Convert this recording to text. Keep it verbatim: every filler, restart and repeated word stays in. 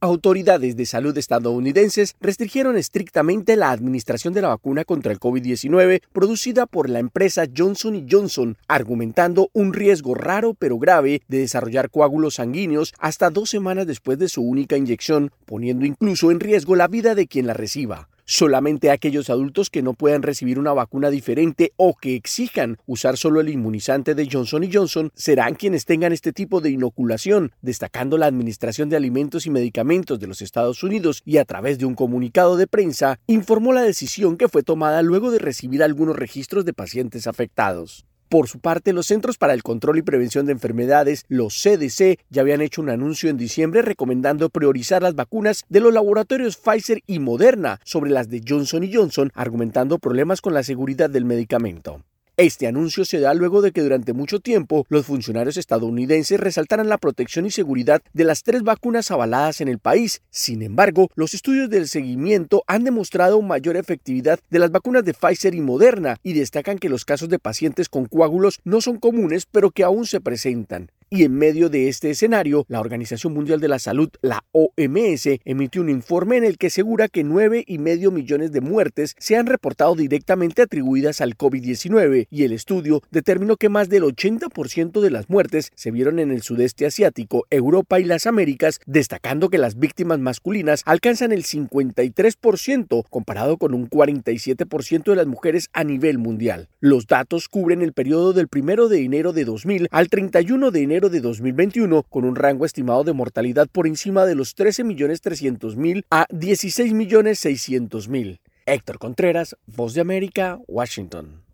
Autoridades de salud estadounidenses restringieron estrictamente la administración de la vacuna contra el COVID diecinueve producida por la empresa Johnson y Johnson, argumentando un riesgo raro pero grave de desarrollar coágulos sanguíneos hasta dos semanas después de su única inyección, poniendo incluso en riesgo la vida de quien la reciba. Solamente aquellos adultos que no puedan recibir una vacuna diferente o que exijan usar solo el inmunizante de Johnson y Johnson serán quienes tengan este tipo de inoculación, destacando la Administración de Alimentos y Medicamentos de los Estados Unidos, y a través de un comunicado de prensa informó la decisión que fue tomada luego de recibir algunos registros de pacientes afectados. Por su parte, los Centros para el Control y Prevención de Enfermedades, los C D C, ya habían hecho un anuncio en diciembre recomendando priorizar las vacunas de los laboratorios Pfizer y Moderna sobre las de Johnson y Johnson, argumentando problemas con la seguridad del medicamento. Este anuncio se da luego de que durante mucho tiempo los funcionarios estadounidenses resaltaran la protección y seguridad de las tres vacunas avaladas en el país. Sin embargo, los estudios del seguimiento han demostrado mayor efectividad de las vacunas de Pfizer y Moderna y destacan que los casos de pacientes con coágulos no son comunes, pero que aún se presentan. Y en medio de este escenario, la Organización Mundial de la Salud, la O M S, emitió un informe en el que asegura que nueve y medio millones de muertes se han reportado directamente atribuidas al COVID diecinueve, y el estudio determinó que más del ochenta por ciento de las muertes se vieron en el sudeste asiático, Europa y las Américas, destacando que las víctimas masculinas alcanzan el cincuenta y tres por ciento, comparado con un cuarenta y siete por ciento de las mujeres a nivel mundial. Los datos cubren el periodo del primero de enero de dos mil al treinta y uno de enero de dos mil veintiuno, con un rango estimado de mortalidad por encima de los trece millones trescientos mil a dieciséis millones seiscientos mil. Héctor Contreras, Voz de América, Washington.